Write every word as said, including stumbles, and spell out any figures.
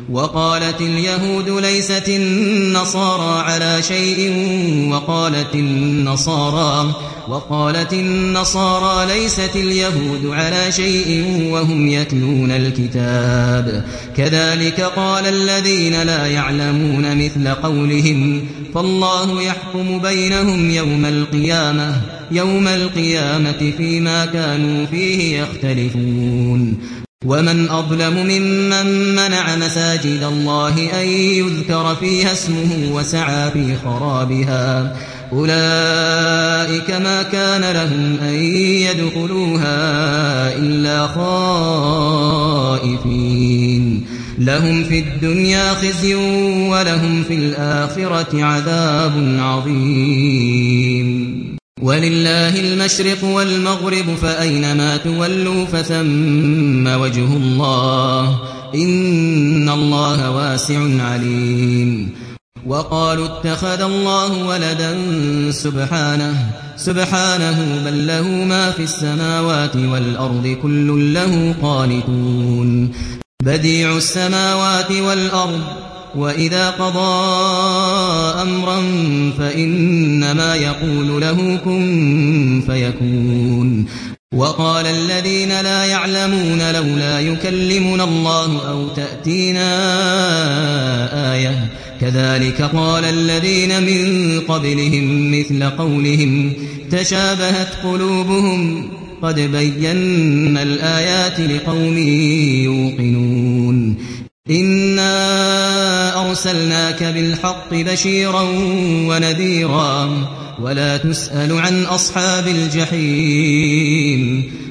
وقالت اليهود ليست النصارى على شيء وقالت النصارى وقالت النصارى ليست اليهود على شيء وهم يتلون الكتاب كذلك قال الذين لا يعلمون مثل قولهم فالله يحكم بينهم يوم القيامة يوم القيامة فيما كانوا فيه يختلفون ومن أظلم ممن منع مساجد الله أن يذكر فيها اسمه وسعى في خرابها أولئك ما كان لهم أن يدخلوها إلا خائفين لهم في الدنيا خزي ولهم في الآخرة عذاب عظيم ولله المشرق والمغرب فأينما تولوا فثم وجه الله إن الله واسع عليم وقالوا اتخذ الله ولدا سبحانه سبحانه بل له ما في السماوات والأرض كل له قانتون بديع السماوات والأرض وإذا قضى أمرا فإنما يقول له كن فيكون وقال الذين لا يعلمون لولا يكلمنا الله أو تأتينا آية كذلك قال الذين من قبلهم مثل قولهم تشابهت قلوبهم قد بينا الآيات لقوم يوقنون إنا أرسلناك بالحق بشيرا ونذيرا ولا تسأل عن أصحاب الجحيم